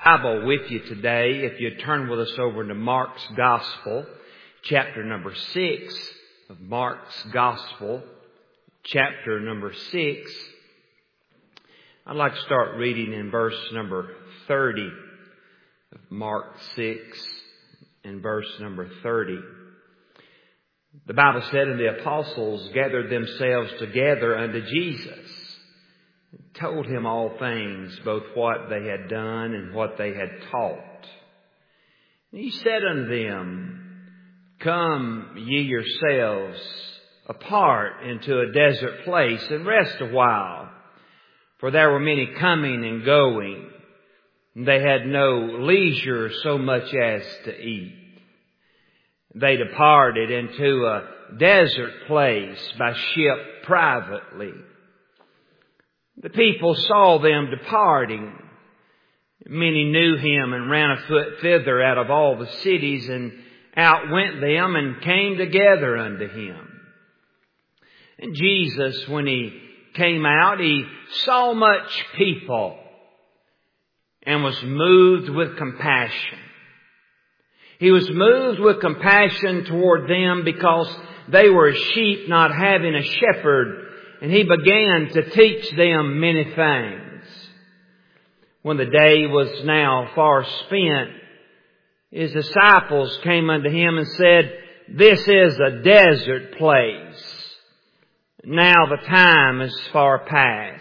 Bible with you today, if you turn with us over to Mark's Gospel, chapter number 6 of Mark's Gospel, chapter number 6. I'd like to start reading in verse number 30 of Mark 6 and verse number 30. The Bible said, "And the apostles gathered themselves together unto Jesus, and told him all things, both what they had done and what they had taught. And he said unto them, Come ye yourselves apart into a desert place and rest a while. For there were many coming and going, and they had no leisure so much as to eat. They departed into a desert place by ship privately. The people saw them departing. Many knew him and ran afoot thither out of all the cities, and out went them and came together unto him. And Jesus, when he came out, he saw much people and was moved with compassion. He was moved with compassion toward them because they were as sheep not having a shepherd, and he began to teach them many things. When the day was now far spent, his disciples came unto him and said, This is a desert place. Now the time is far past.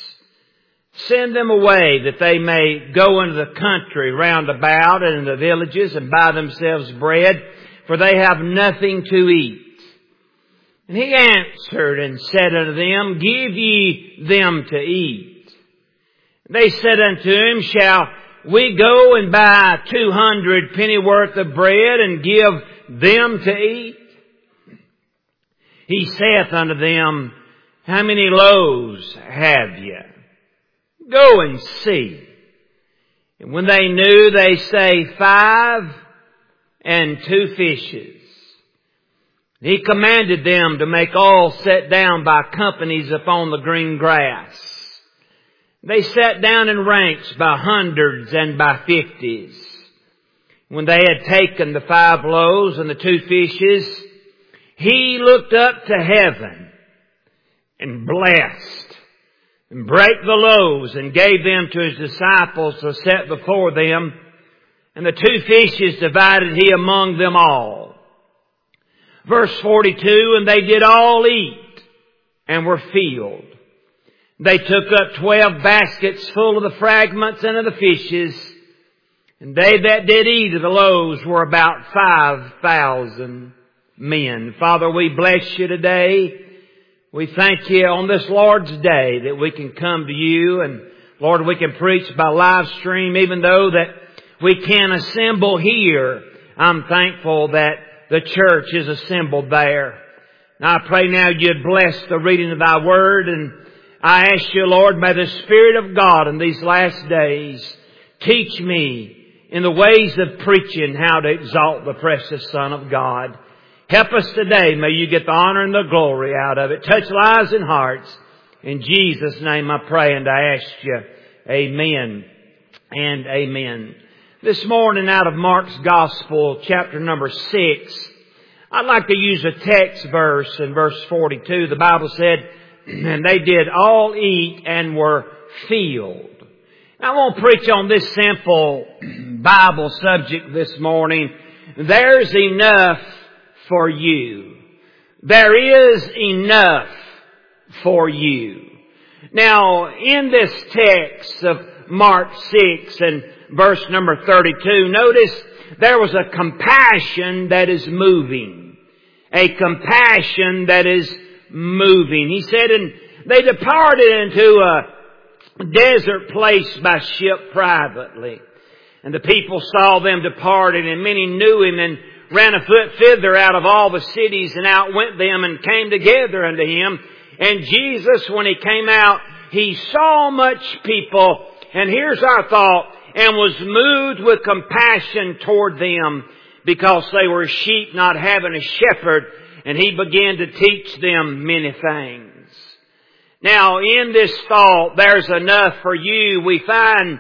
Send them away that they may go into the country round about and in the villages and buy themselves bread, for they have nothing to eat. And he answered and said unto them, Give ye them to eat. They said unto him, Shall we go and buy 200 pennyworth of bread and give them to eat? He saith unto them, How many loaves have ye? Go and see. And when they knew, they say 5 and 2 fishes. He commanded them to make all sit down by companies upon the green grass. They sat down in ranks by hundreds and by 50s. When they had taken the 5 loaves and the 2 fishes, he looked up to heaven and blessed and brake the loaves and gave them to his disciples to set before them. And the 2 fishes divided he among them all. Verse 42, And they did all eat and were filled. They took up 12 baskets full of the fragments and of the fishes. And they that did eat of the loaves were about 5,000 men. Father, we bless you today. We thank you on this Lord's Day that we can come to you. And Lord, we can preach by live stream, even though that we can't assemble here. I'm thankful that the church is assembled there. Now I pray now you'd bless the reading of thy word, and I ask you, Lord, may the Spirit of God in these last days teach me in the ways of preaching how to exalt the precious Son of God. Help us today. May you get the honor and the glory out of it. Touch lives and hearts. In Jesus' name I pray and I ask you. Amen and amen. This morning out of Mark's Gospel, chapter number 6, I'd like to use a text verse in verse 42. The Bible said, And they did all eat and were filled. Now, I won't preach on this simple Bible subject this morning. There's enough for you. There is enough for you. Now, in this text of Mark 6 and verse number 32, notice there was a compassion that is moving. A compassion that is moving. He said, and they departed into a desert place by ship privately. And the people saw them departed, and many knew him and ran afoot thither out of all the cities, and out went them and came together unto him. And Jesus, when he came out, he saw much people, and here's our thought, and was moved with compassion toward them, because they were sheep not having a shepherd, and he began to teach them many things. Now, in this thought, there's enough for you. We find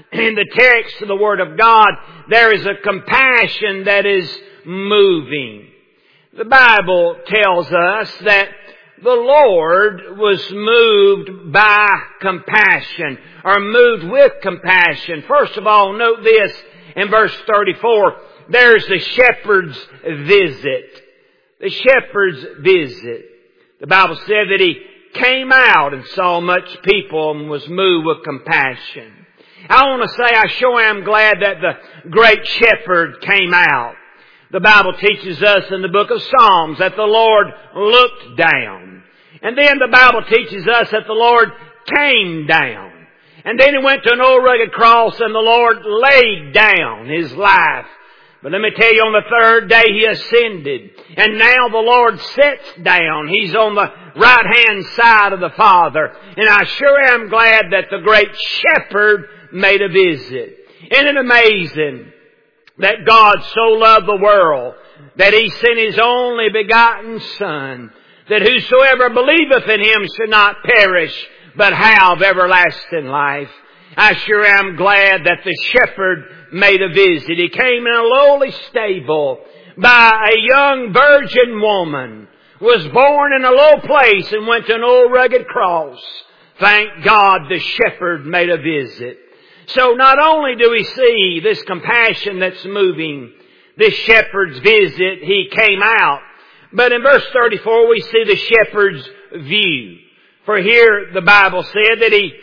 in the text of the Word of God, there is a compassion that is moving. The Bible tells us that the Lord was moved by compassion, or moved with compassion. First of all, note this in verse 34, there's the shepherd's visit. The shepherd's visit. The Bible said that he came out and saw much people and was moved with compassion. I want to say I sure am glad that the great shepherd came out. The Bible teaches us in the book of Psalms that the Lord looked down. And then the Bible teaches us that the Lord came down. And then He went to an old rugged cross and the Lord laid down His life. But let me tell you, on the third day He ascended. And now the Lord sits down. He's on the right-hand side of the Father. And I sure am glad that the great shepherd made a visit. Isn't it amazing that God so loved the world that He sent His only begotten Son, that whosoever believeth in Him should not perish, but have everlasting life? I sure am glad that the shepherd made a visit. He came in a lowly stable by a young virgin woman, was born in a low place and went to an old rugged cross. Thank God the shepherd made a visit. So not only do we see this compassion that's moving, this shepherd's visit, He came out, but in verse 34 we see the shepherd's view. For here the Bible said that He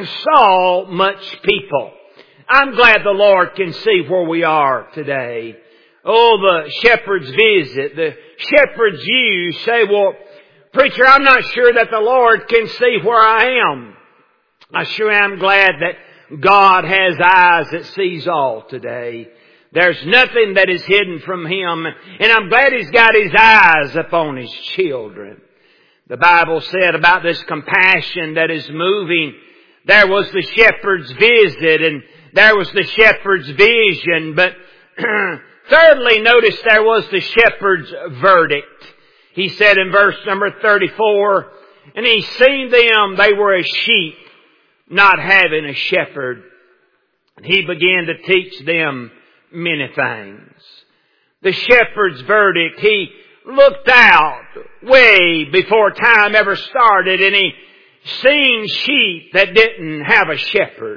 saw much people. I'm glad the Lord can see where we are today. Oh, the shepherd's visit, the shepherd's view. Say, well, preacher, I'm not sure that the Lord can see where I am. I sure am glad that God has eyes that sees all today. There's nothing that is hidden from Him. And I'm glad He's got His eyes upon His children. The Bible said about this compassion that is moving, there was the shepherd's visit and there was the shepherd's vision. But thirdly, notice there was the shepherd's verdict. He said in verse number 34, and He seen them, they were as sheep, not having a shepherd. He began to teach them many things. The shepherd's verdict, He looked out way before time ever started and He seen sheep that didn't have a shepherd.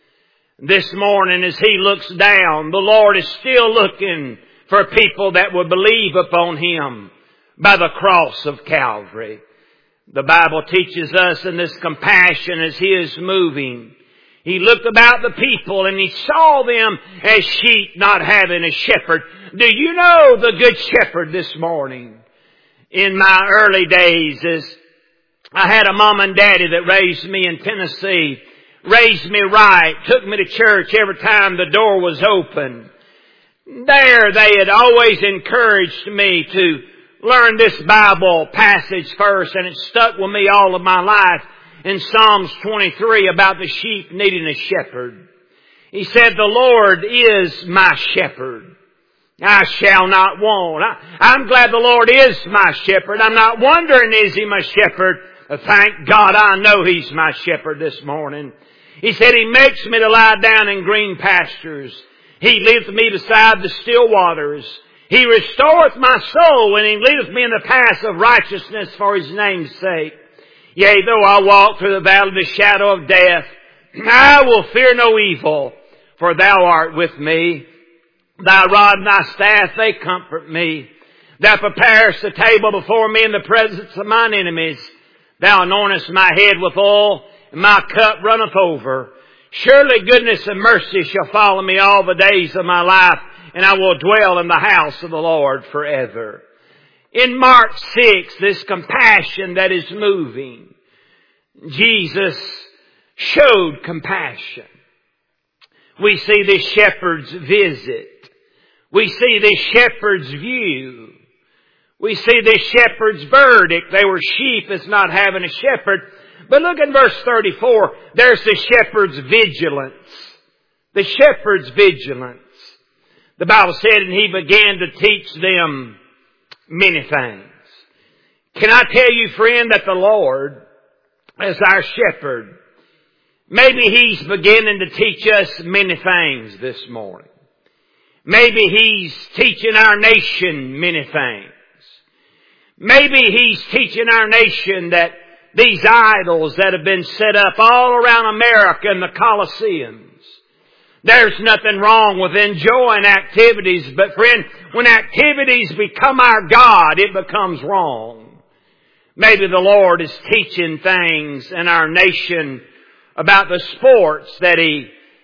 This morning as He looks down, the Lord is still looking for people that would believe upon Him by the cross of Calvary. The Bible teaches us in this compassion as He is moving. He looked about the people and He saw them as sheep not having a shepherd. Do you know the good shepherd this morning? In my early days, as I had a mom and daddy that raised me in Tennessee, raised me right, took me to church every time the door was open. There they had always encouraged me to learn this Bible passage first, and it stuck with me all of my life. In Psalms 23 about the sheep needing a shepherd. He said, the Lord is my shepherd. I shall not want. I'm glad the Lord is my shepherd. I'm not wondering, is He my shepherd? Thank God I know He's my shepherd this morning. He said, He makes me to lie down in green pastures. He leadeth me beside the still waters. He restoreth my soul, and He leadeth me in the paths of righteousness for His name's sake. Yea, though I walk through the valley of the shadow of death, I will fear no evil, for Thou art with me. Thy rod and Thy staff, they comfort me. Thou preparest a table before me in the presence of mine enemies. Thou anointest my head with oil, and my cup runneth over. Surely goodness and mercy shall follow me all the days of my life, and I will dwell in the house of the Lord forever. In Mark 6, this compassion that is moving, Jesus showed compassion. We see this shepherd's visit. We see this shepherd's view. We see this shepherd's verdict. They were sheep as not having a shepherd. But look in verse 34. There's the shepherd's vigilance. The shepherd's vigilance. The Bible said, and He began to teach them many things. Can I tell you, friend, that the Lord, as our shepherd, Maybe He's beginning to teach us many things this morning. Maybe He's teaching our nation many things. Maybe He's teaching our nation that these idols that have been set up all around America in the Colosseums, there's nothing wrong with enjoying activities, but friend, when activities become our God, it becomes wrong. Maybe the Lord is teaching things in our nation about the sports that He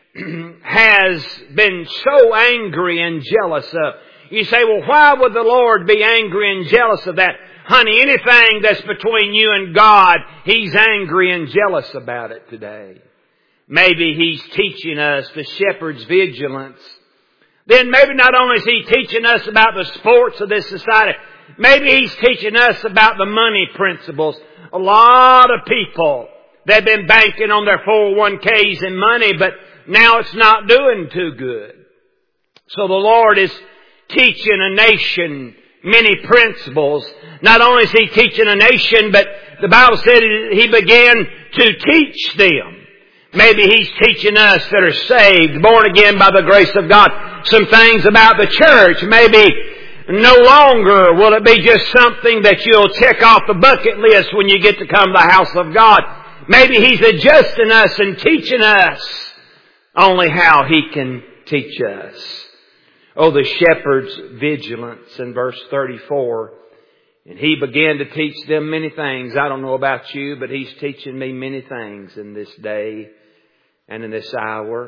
has been so angry and jealous of. You say, well, why would the Lord be angry and jealous of that? Honey, anything that's between you and God, He's angry and jealous about it today. Maybe He's teaching us the shepherd's vigilance. Then maybe not only is He teaching us about the sports of this society, maybe He's teaching us about the money principles. A lot of people, they've been banking on their 401ks and money, but now it's not doing too good. So the Lord is teaching a nation many principles. Not only is He teaching a nation, but the Bible said He began to teach them. Maybe He's teaching us that are saved, born again by the grace of God, some things about the church. Maybe no longer will it be just something that you'll check off the bucket list when you get to come to the house of God. Maybe He's adjusting us and teaching us only how He can teach us. Oh, the shepherd's vigilance in verse 34. And He began to teach them many things. I don't know about you, but He's teaching me many things in this day and in this hour.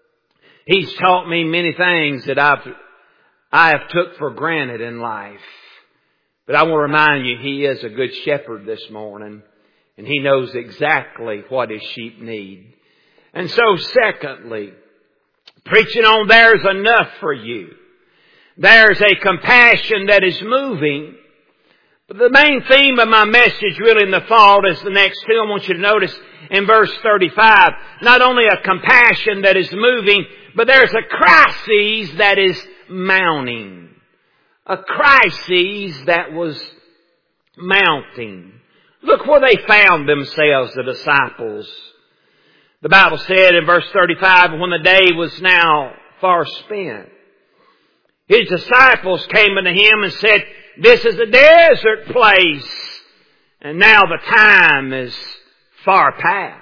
He's taught me many things that I have took for granted in life. But I want to remind you, He is a good shepherd this morning. And He knows exactly what His sheep need. And so secondly, preaching on there's enough for you. There's a compassion that is moving. But the main theme of my message really in the fall is the next two. I want you to notice in verse 35, not only a compassion that is moving, but there's a crisis that is mounting. A crisis that was mounting. Look where they found themselves, the disciples. The Bible said in verse 35, when the day was now far spent, His disciples came unto Him and said, this is a desert place, and now the time is far past.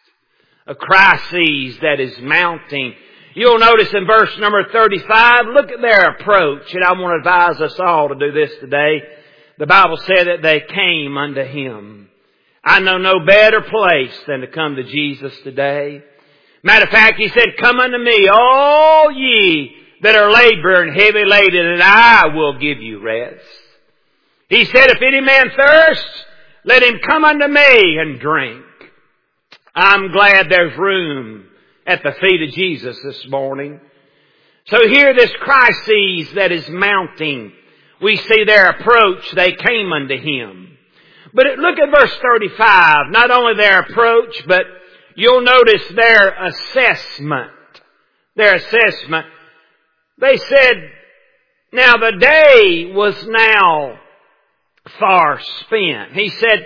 A crisis that is mounting. You'll notice in verse number 35, look at their approach, and I want to advise us all to do this today. The Bible said that they came unto Him. I know no better place than to come to Jesus today. Matter of fact, He said, come unto me, all ye that are laboring heavy laden, and I will give you rest. He said, if any man thirst, let him come unto me and drink. I'm glad there's room at the feet of Jesus this morning. So here this crisis that is mounting. We see their approach. They came unto Him. But look at verse 35. Not only their approach, but you'll notice their assessment. Their assessment. They said, now the day was now far spent. He said,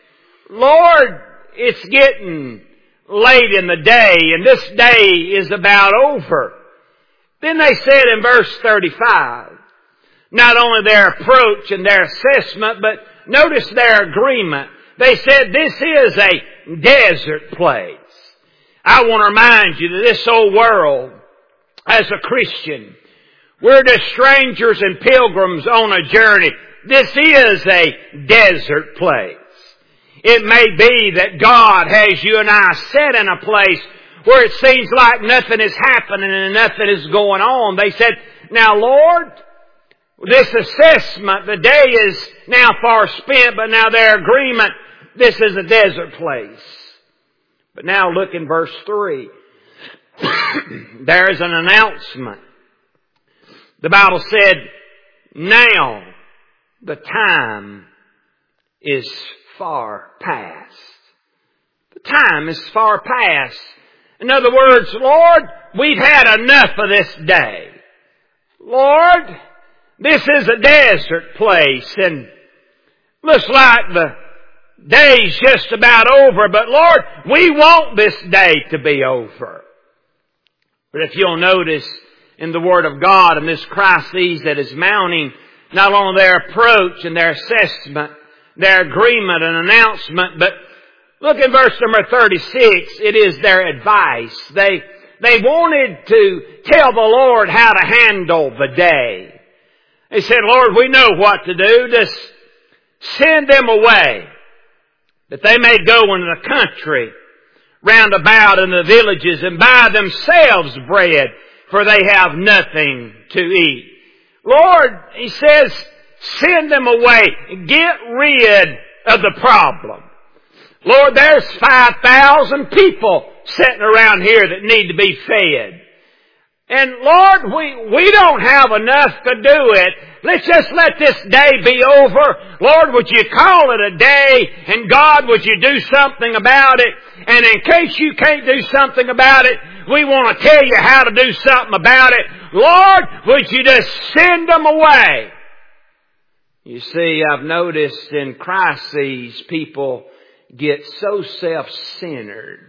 Lord, it's getting late in the day, and this day is about over. Then they said in verse 35, not only their approach and their assessment, but notice their agreement. They said, this is a desert place. I want to remind you that this old world, as a Christian, we're just strangers and pilgrims on a journey. This is a desert place. It may be that God has you and I set in a place where it seems like nothing is happening and nothing is going on. They said, now Lord, this assessment, the day is now far spent, but now their agreement, this is a desert place. But now look in verse 3. There is an announcement. The Bible said, now the time is far past. The time is far past. In other words, Lord, we've had enough of this day. Lord, this is a desert place, and looks like day's just about over, but Lord, we want this day to be over. But if you'll notice in the Word of God and this crisis that is mounting, not only their approach and their assessment, their agreement and announcement, but look in verse number 36, it is their advice. They wanted to tell the Lord how to handle the day. They said, Lord, we know what to do. Just send them away, that they may go into the country round about in the villages and buy themselves bread, for they have nothing to eat. Lord, He says, send them away. Get rid of the problem. Lord, there's 5,000 people sitting around here that need to be fed. And Lord, we don't have enough to do it. Let's just let this day be over. Lord, would you call it a day? And God, would you do something about it? And in case you can't do something about it, we want to tell you how to do something about it. Lord, would you just send them away? You see, I've noticed in crises, people get so self-centered.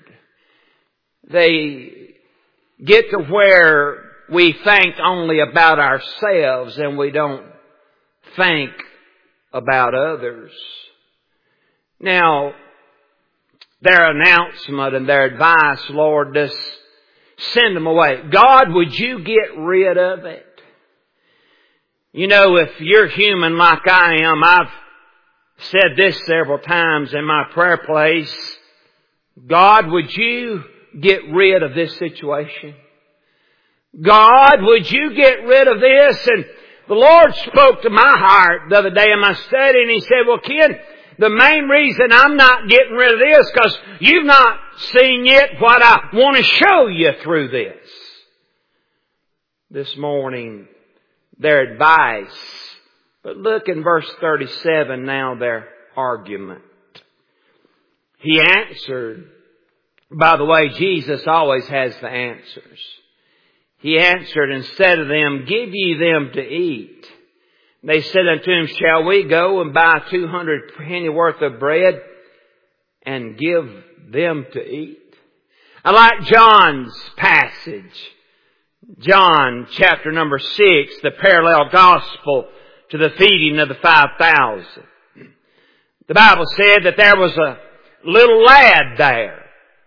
They get to where we think only about ourselves and we don't think about others. Now, their announcement and their advice, Lord, just send them away. God, would you get rid of it? You know, if you're human like I am, I've said this several times in my prayer place. God, would you get rid of this situation? God, would you get rid of this? And the Lord spoke to my heart the other day in my study, and He said, well, Ken, the main reason I'm not getting rid of this because you've not seen yet what I want to show you through this. This morning, their advice. But look in verse 37 now, their argument. He answered. By the way, Jesus always has the answers. He answered and said to them, give ye them to eat. They said unto Him, shall we go and buy 200 penny worth of bread and give them to eat? I like John's passage. John chapter number 6, the parallel gospel to the feeding of the 5,000. The Bible said that there was a little lad there.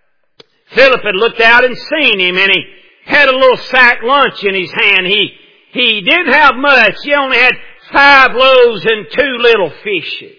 Philip had looked out and seen him, and he had a little sack lunch in his hand. He didn't have much. He only had 5 loaves and 2 little fishes.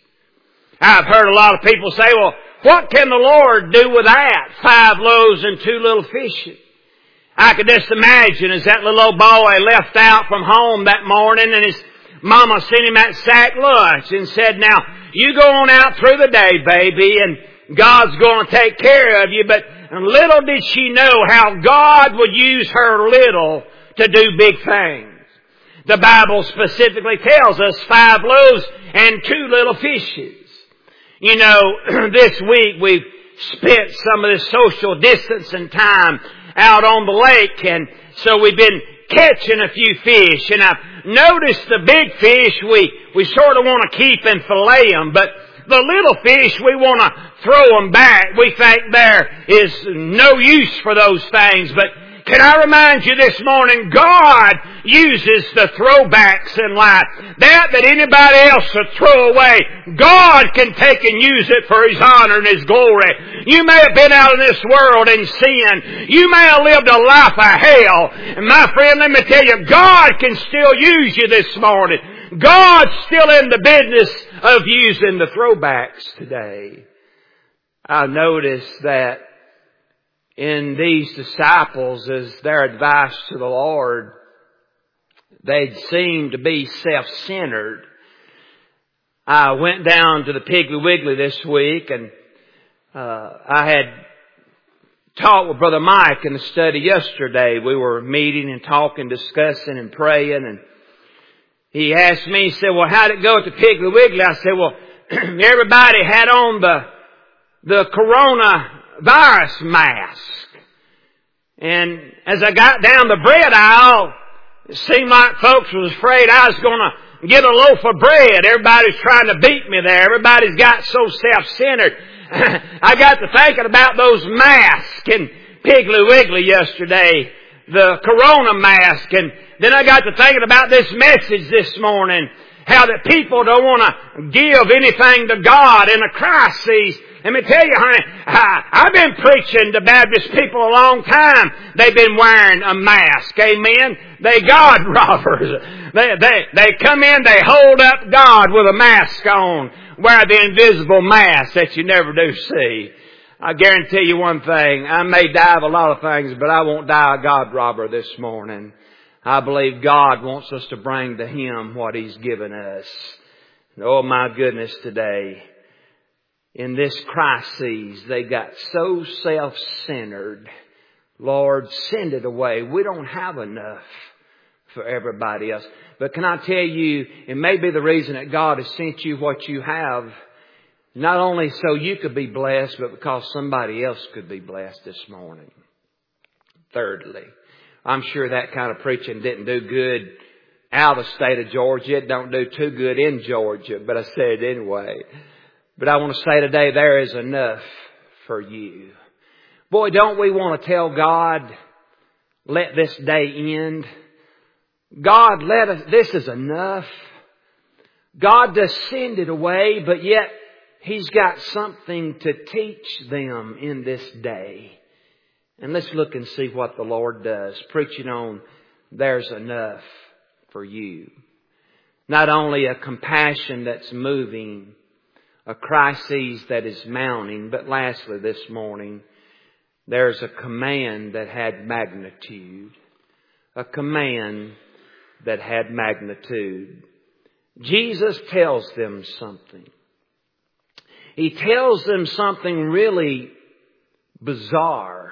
I've heard a lot of people say, well, what can the Lord do with that? 5 loaves and 2 little fishes. I could just imagine as that little old boy left out from home that morning and his mama sent him that sack lunch and said, now, you go on out through the day, baby, and God's going to take care of you. But little did she know how God would use her little to do big things. The Bible specifically tells us 5 loaves and 2 little fishes. You know, this week we've spent some of this social distancing time out on the lake, and so we've been catching a few fish. And I've noticed the big fish we sort of want to keep and fillet them, but the little fish we want to throw them back. We think there is no use for those things, but can I remind you this morning, God uses the throwbacks in life. That anybody else would throw away, God can take and use it for His honor and His glory. You may have been out in this world in sin. You may have lived a life of hell. And my friend, let me tell you, God can still use you this morning. God's still in the business of using the throwbacks today. I noticed that in these disciples, as their advice to the Lord, they seemed to be self-centered. I went down to the Piggly Wiggly this week, and I had talked with Brother Mike in the study yesterday. We were meeting and talking, discussing and praying, and he asked me, he said, well, how'd it go at the Piggly Wiggly? I said, well, everybody had on the coronavirus mask. And as I got down the bread aisle, it seemed like folks was afraid I was going to get a loaf of bread. Everybody's trying to beat me there. Everybody's got so self-centered. I got to thinking about those masks in Piggly Wiggly yesterday. The Corona mask. And then I got to thinking about this message this morning. How that people don't want to give anything to God in a crisis. Let me tell you, honey, I've been preaching to Baptist people a long time. They've been wearing a mask. Amen. They God robbers. They come in, they hold up God with a mask on. Wear the invisible mask that you never do see. I guarantee you one thing. I may die of a lot of things, but I won't die a God robber this morning. I believe God wants us to bring to Him what He's given us. And oh my goodness, today, in this crisis, they got so self-centered. Lord, send it away. We don't have enough for everybody else. But can I tell you, it may be the reason that God has sent you what you have, not only so you could be blessed, but because somebody else could be blessed this morning. Thirdly, I'm sure that kind of preaching didn't do good out of the state of Georgia. It don't do too good in Georgia, but I said it anyway. But I want to say today, there is enough for you. Boy, don't we want to tell God, let this day end. God, this is enough. God does send it away, but yet He's got something to teach them in this day. And let's look and see what the Lord does. Preaching on, there's enough for you. Not only a compassion that's moving, a crisis that is mounting, but lastly this morning, there's a command that had magnitude. A command that had magnitude. Jesus tells them something. He tells them something really bizarre.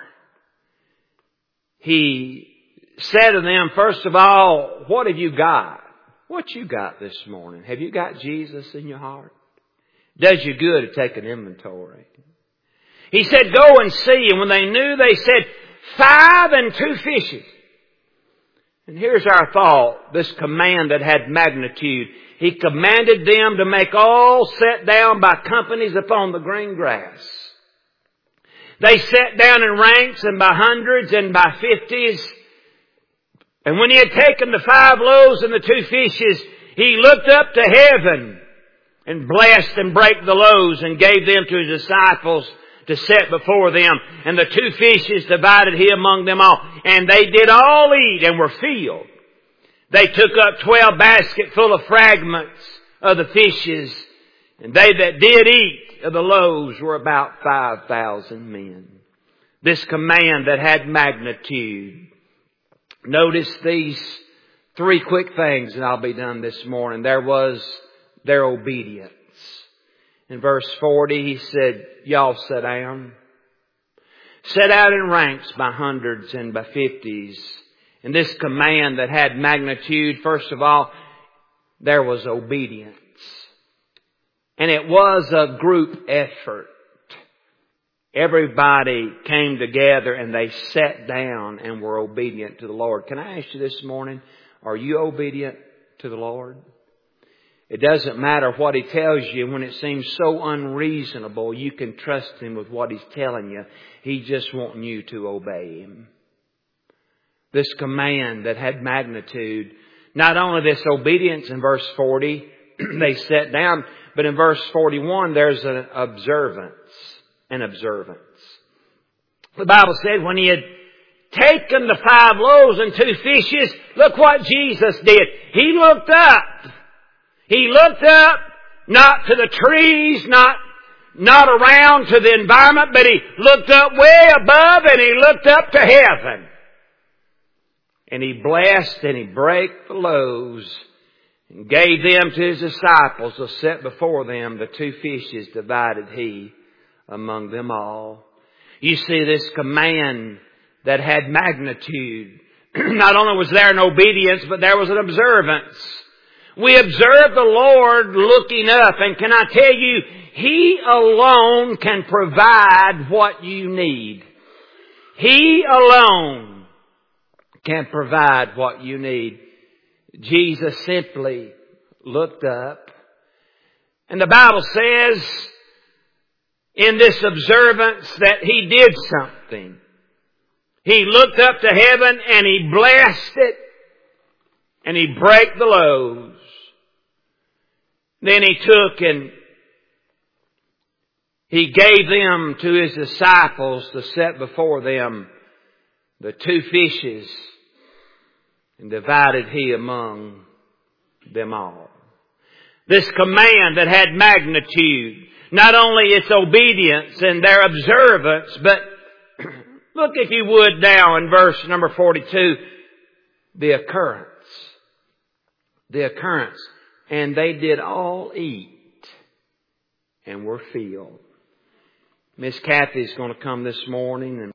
He said to them, first of all, what have you got? What you got this morning? Have you got Jesus in your heart? Does you good to take an inventory. He said, go and see. And when they knew, they said, 5 and 2 fishes. And here's our thought, this command that had magnitude. He commanded them to make all set down by companies upon the green grass. They sat down in ranks and by hundreds and by 50s. And when He had taken the 5 loaves and the 2 fishes, He looked up to heaven and blessed and brake the loaves and gave them to His disciples to set before them. And the 2 fishes divided He among them all. And they did all eat and were filled. They took up 12 baskets full of fragments of the fishes. And they that did eat of the loaves were about 5,000 men. This command that had magnitude. Notice these 3 quick things and I'll be done this morning. There was their obedience. In verse 40 He said, y'all sit down. Set out in ranks by hundreds and by 50s. And this command that had magnitude, first of all, there was obedience. And it was a group effort. Everybody came together and they sat down and were obedient to the Lord. Can I ask you this morning, are you obedient to the Lord? It doesn't matter what He tells you. When it seems so unreasonable, you can trust Him with what He's telling you. He's just wanting you to obey Him. This command that had magnitude, not only this obedience in verse 40, they sat down, but in verse 41 there's an observance. An observance. The Bible said when He had taken the 5 loaves and 2 fishes, look what Jesus did. He looked up. He looked up, not to the trees, not around to the environment, but He looked up way above and He looked up to heaven. And He blessed and He brake the loaves and gave them to His disciples to set before them. The 2 fishes divided He among them all. You see this command that had magnitude. Not only was there an obedience, but there was an observance. We observe the Lord looking up, and can I tell you, He alone can provide what you need. He alone can provide what you need. Jesus simply looked up. And the Bible says in this observance that he did something. He looked up to heaven and he blessed it and he brake the loaves. Then he took and he gave them to his disciples to set before them the 2 fishes, and divided he among them all. This command that had magnitude, not only its obedience and their observance, but look if you would now in verse number 42, the occurrence. The occurrence. And they did all eat and were filled. Miss Kathy's going to come this morning and